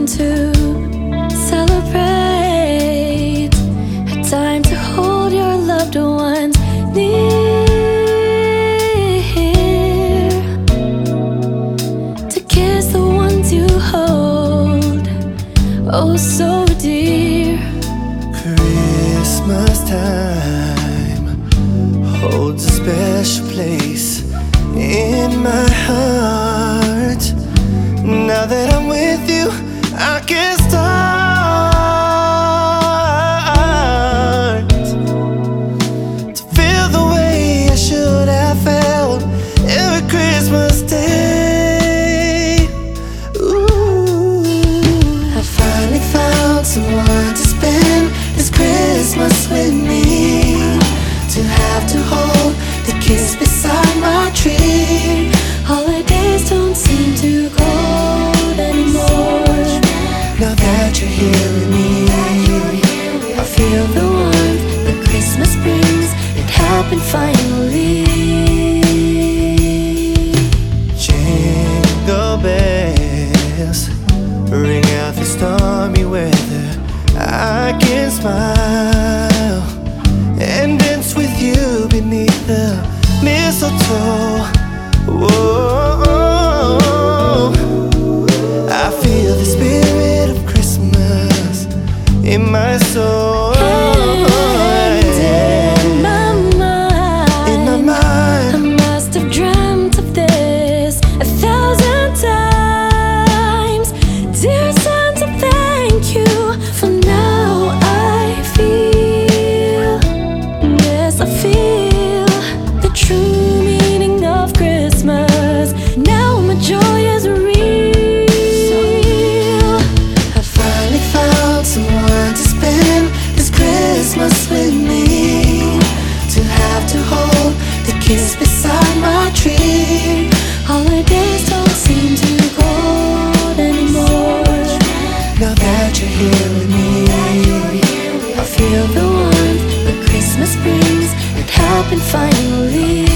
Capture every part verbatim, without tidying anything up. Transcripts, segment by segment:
time to celebrate, a time to hold your loved ones near, to kiss the ones you hold oh so dear. Christmas time holds a special place in my heart. Now that I'm with you, I can start to feel the way I should have felt every Christmas day. Ooh, I finally found someone to spend this Christmas with me, to have to hold, to kiss beside my tree. Holidays don't seem too cold anymore. Now that you're here with me, I feel the warmth that Christmas brings. It happened finally. Jingle bells ring out the stormy weather. I can smile and dance with you beneath the mistletoe. Whoa, I feel the spirit of Christmas in my soul. And in my mind, In my mind, I must have dreamt of this a thousand times. Dear Santa, thank you. For now I feel, yes I feel the true meaning of Christmas. Now my joy is real. I finally found someone to spend this Christmas with me, to have to hold, to kiss beside my tree. Holidays don't seem too cold anymore. Now that you're here with me, I feel the warmth that Christmas brings. It happened finally.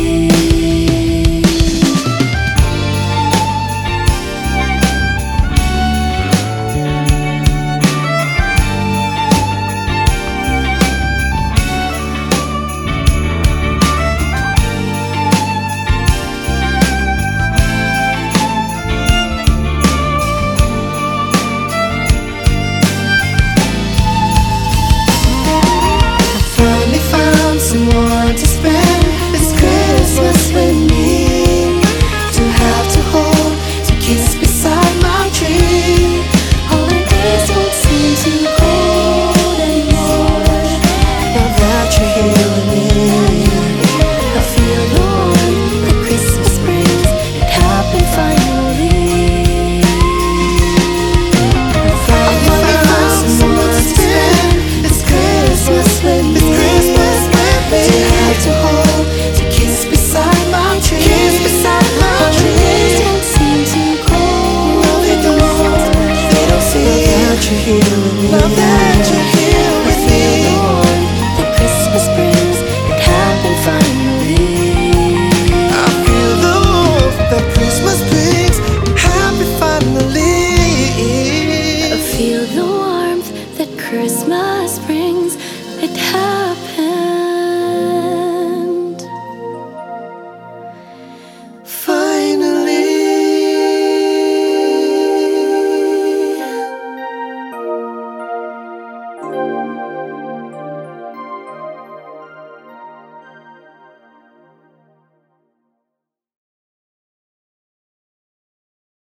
someone to spend this Christmas with me, to have to hold, to kiss beside my tree. Holidays don't seem too cold anymore. Now that you're here with me, I feel the warmth that Christmas brings. It happened finally. I finally found someone to spend this Christmas with me, to have to hold, to kiss beside my tree. Kiss beside my tree. Holidays don't seem too cold. No, they don't. They don't seem. Now that you're here with me, now that you're here with me, the warmth that Christmas brings. It happened finally. I feel the warmth that Christmas brings. Happy finally. I feel the warmth that Christmas brings. It happened.